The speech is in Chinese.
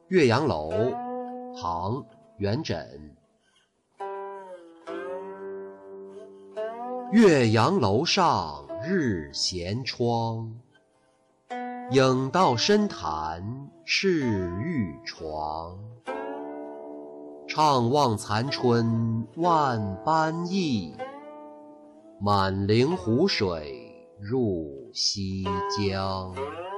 岳阳楼，唐·元稹。岳阳楼上日闲窗，影到深潭赤玉床。怅望残春万般意，满陵湖水入西江。